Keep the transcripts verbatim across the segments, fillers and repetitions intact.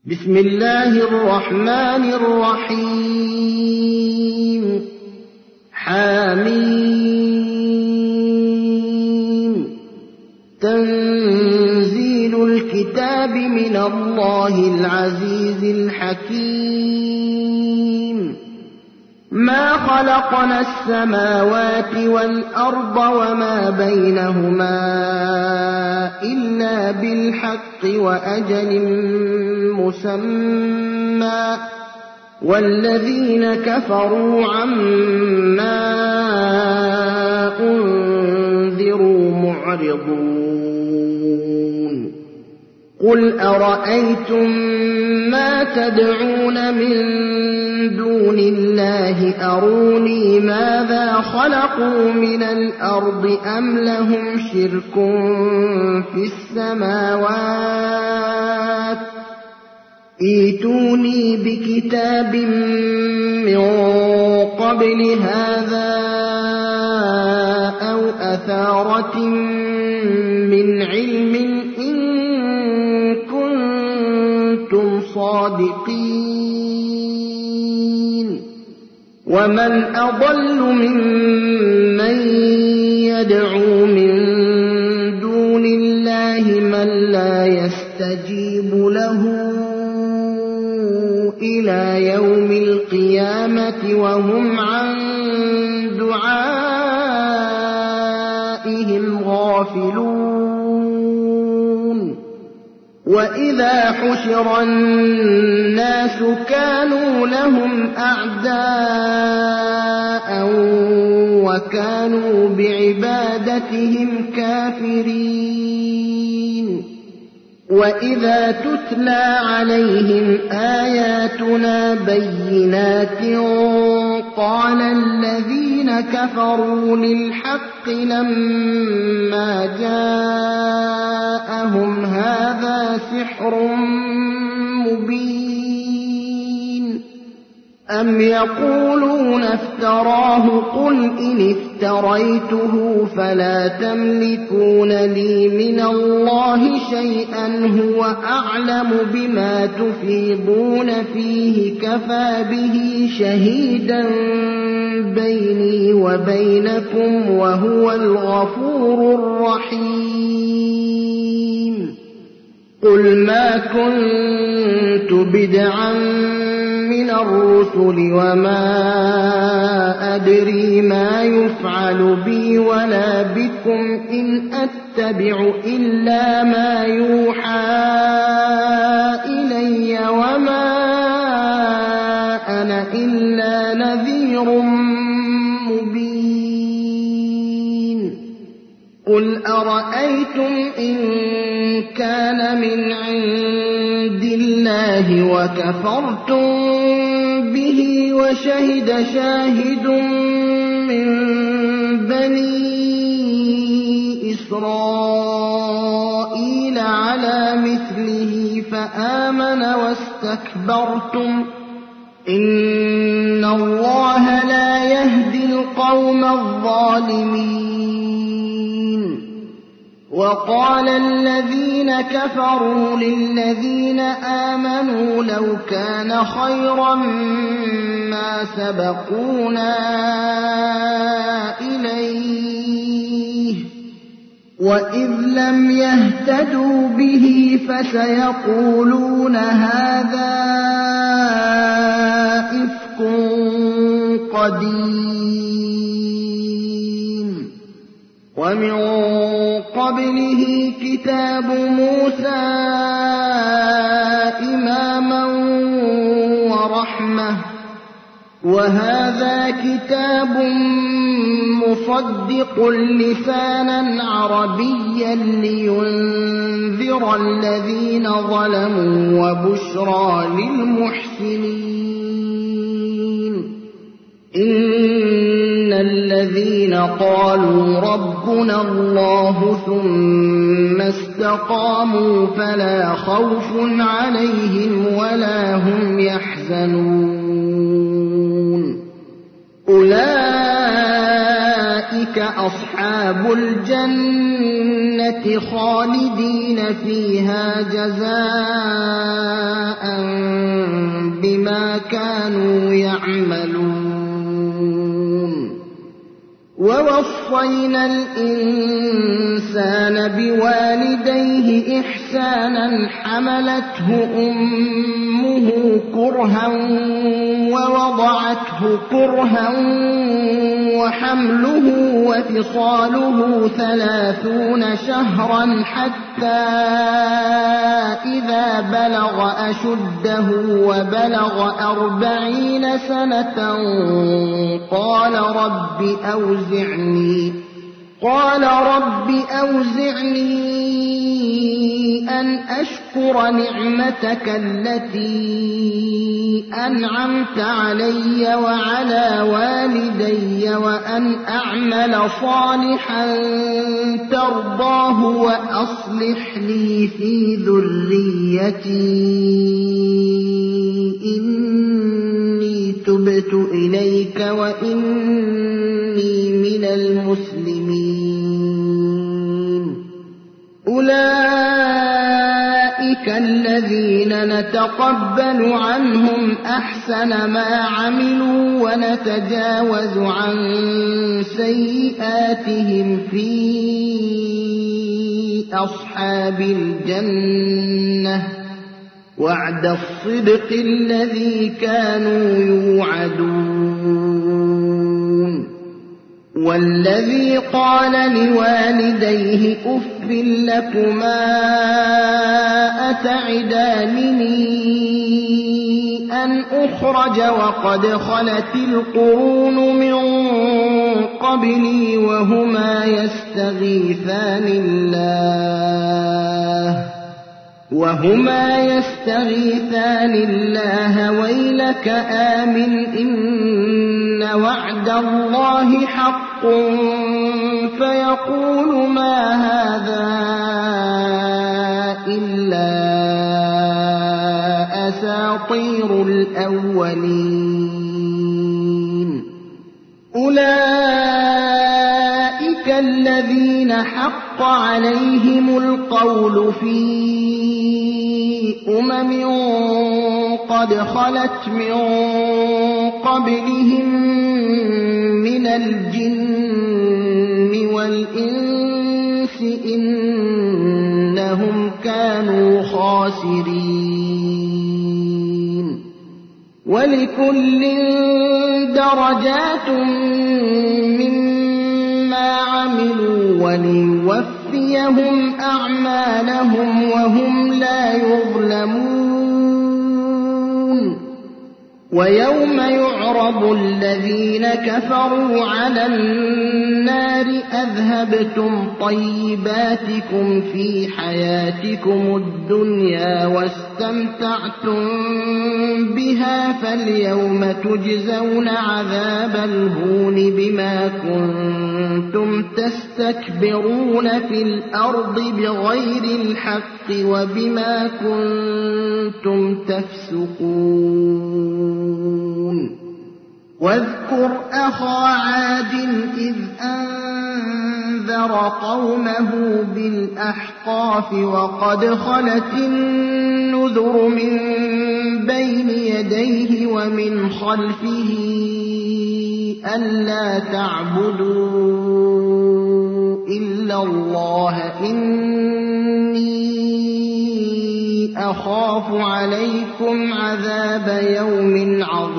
بسم الله الرحمن الرحيم حميم تنزيل الكتاب من الله العزيز الحكيم ما خلقنا السماوات والأرض وما بينهما إلا بالحق وأجل مسمى والذين كفروا عما أنذروا معرضون قل أرأيتم ما تدعون من دون الله أروني ماذا خلقوا من الأرض أم لهم شرك في السماوات ائتوني بكتاب من قبل هذا أو أثارة من علم إن كنتم صادقين ومن أضل ممن يدعو من دون الله من لا يستجيب له إلى يوم القيامة وهم عن دعائهم غافلون وإذا حشر الناس كانوا لهم أعداء وكانوا بعبادتهم كافرين وإذا تتلى عليهم آياتنا بينات قال الذين كفروا للحق لما جاءهم هذا سحر مبين أم يقولون افتراه قل إن افتريته فلا تملكون لي من الله شيئا هو أعلم بما تفيضون فيه كفى به شهيدا بيني وبينكم وهو الغفور الرحيم قل ما كنت بدعا من الرسل وما أدري ما يفعل بي ولا بكم إن أتبع إلا ما يوحى إلي وما أنا إلا نذير مبين قل أرأيتم إن كان من عند الله وكفرتم به وشهد شاهد من بني إسرائيل على مثله فآمن واستكبرتم إن الله لا يهدي القوم الظالمين وقال الذين كفروا للذين آمنوا لو كان خيرا ما سبقونا إليه وإذ لم يهتدوا به فسيقولون هذا إفك قديم ومن قبله كتاب موسى إماما ورحمة وهذا كتاب مصدق لسانا عربيا لينذر الذين ظلموا وبشرى للمحسنين إن الذين قالوا ربنا الله ثم استقاموا فلا خوف عليهم ولا هم يحزنون أولئك أصحاب الجنة خالدين فيها جزاء بما كانوا يعملون ووصينا الإنسان بوالديه إحسانا حملته أمه كرها ووضعته كرها وحمله وفصاله ثلاثون شهرا حتى إذا بلغ أشده وبلغ أربعين سنة قال رب أوزعني قال رب أوزعني أن أشكر نعمتك التي أنعمت علي وعلى والدي وأن أعمل صالحا ترضاه وأصلح لي في ذريتي إني تبت إليك وإني من المسلمين أولئك الذين نتقبل عنهم أحسن ما عملوا ونتجاوز عن سيئاتهم في أصحاب الجنة وعد الصدق الذي كانوا يوعدون والذي قال لوالديه أف لكما أتعدانني أن أخرج وقد خلت القرون من قبلي وهما يستغيثان الله وهما يستغيثان الله ويلك آمن إن وعد الله حق فيقول ما هذا إلا أساطير الأولين أولئك الذين حق عليهم القول في أمم قد خلت من قبلهم من الجن والإنس إنهم كانوا خاسرين ولكل درجات مما عملوا وليوفيهم أعمالهم وهم لا يظلمون ويوم يعرض الذين كفروا على النار أذهبتم طيباتكم في حياتكم الدنيا واستمتعتم بها فاليوم تجزون عذاب الهون بما كنتم تستكبرون في الأرض بغير الحق وبما كنتم تفسقون واذكر أخا عاد إذ أنذر قومه بالأحقاف وقد خلت النذر من بين يديه ومن خلفه ألا تعبدوا إلا الله إني أخاف عليكم عذاب يوم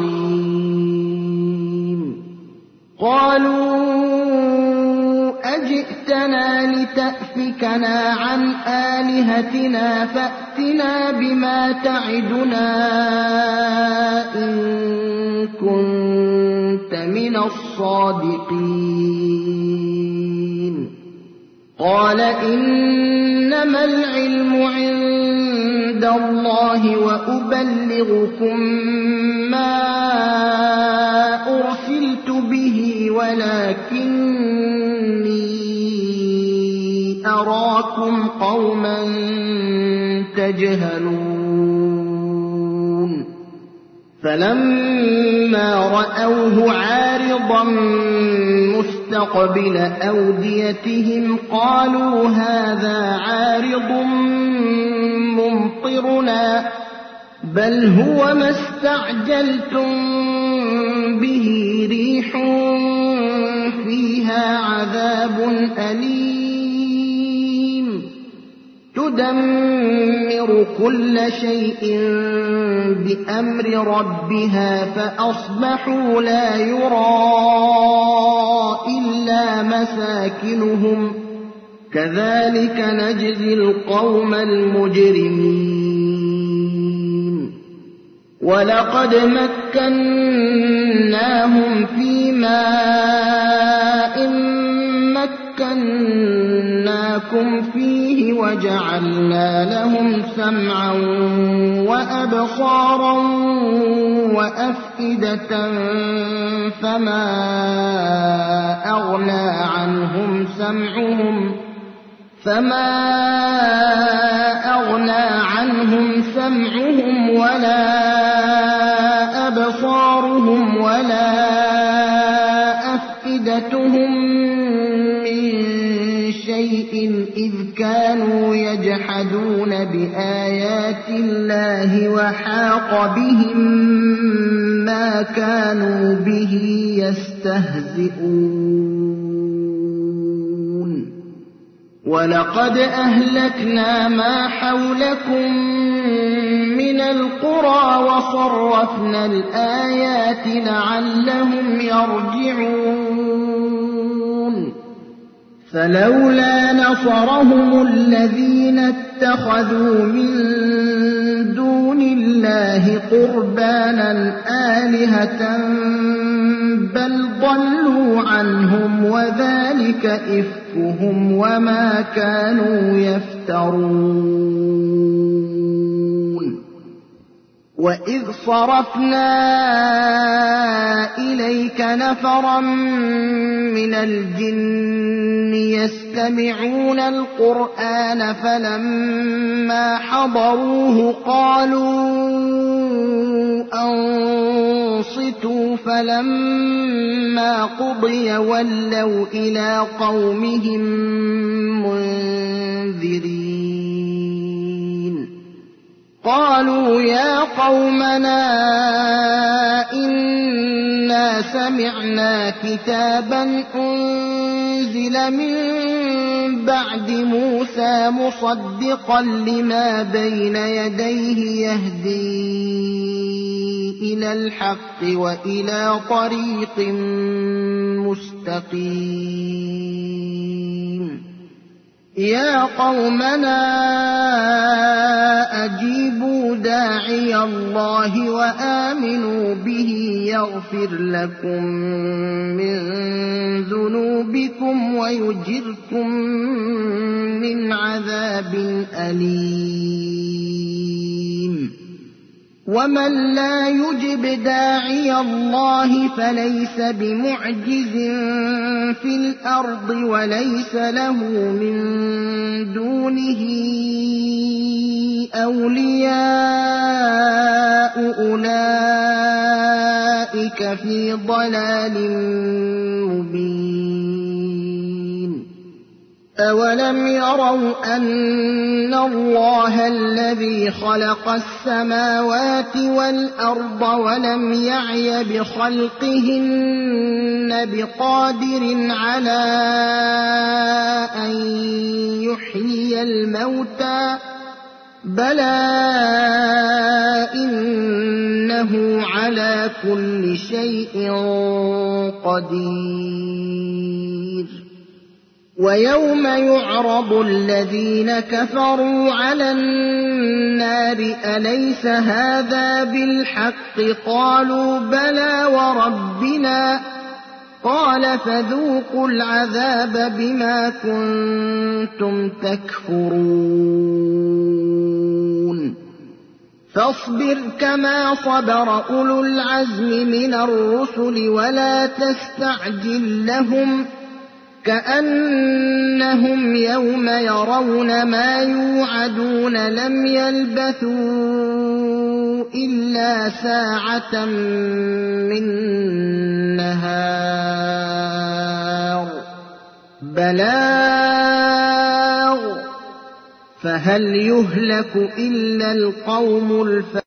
عظيم قالوا أجئتنا لتأفكنا عن آلهتنا فأتنا بما تعدنا إن كنت من الصادقين قال إنما العلم عند الله وأبلغكم ما أرسلت به ولكني أراكم قوما تجهلون فلما رأوه عارضا مستقبل أوديتهم قالوا هذا عارض ممطرنا بل هو ما استعجلتم به ريح فيها عذاب أليم تدمر كل شيء بأمر ربها فأصبحوا لا يرى إلا مساكنهم كذلك نجزي القوم المجرمين ولقد مكناهم في ماء مكناكم فيه وجعلنا لهم سمعا وأبصارا وأفئدة فما أغنى عنهم سمعهم فما أغنى عنهم سمعهم ولا أبصارهم ولا أفئدتهم من شيء إذ كانوا يجحدون بآيات الله وحاق بهم ما كانوا به يستهزئون ولقد أهلكنا ما حولكم من القرى وصرفنا الآيات لعلهم يرجعون فلولا نصرهم الذين اتخذوا من دون الله قربانا آلهة بل ضلوا عنهم وذلك إفكهم وما كانوا يفترون وإذ صرفنا إليك نفرا من الجن يستمعون القرآن فلما حضروه قالوا أنصتوا فلما قضي ولوا إلى قومهم منذرين قالوا يا قومنا إنا سمعنا كتابا أنزل من بعد موسى مصدقا لما بين يديه يهدي إلى الحق وإلى طريق مستقيم يا قومنا أجيبوا داعي الله وآمنوا به يغفر لكم من ذنوبكم ويجركم من عذاب أليم ومن لا يجب داعي الله فليس بمعجز في الأرض وليس له من دونه أولياء أولئك في ضلال مبين أولم يروا أن الله الذي خلق السماوات والأرض ولم يعي بخلقهن بقادر على أن يحيي الموتى بلى إنه على كل شيء قدير ويوم يعرض الذين كفروا على النار أليس هذا بالحق قالوا بلى وربنا قال فذوقوا العذاب بما كنتم تكفرون فاصبر كما صبر أولو العزم من الرسل ولا تستعجل لهم كأنهم يوم يرون ما يوعدون لم يلبثوا إلا ساعة من نهار بلاغ فهل يهلك إلا القوم الفاسقون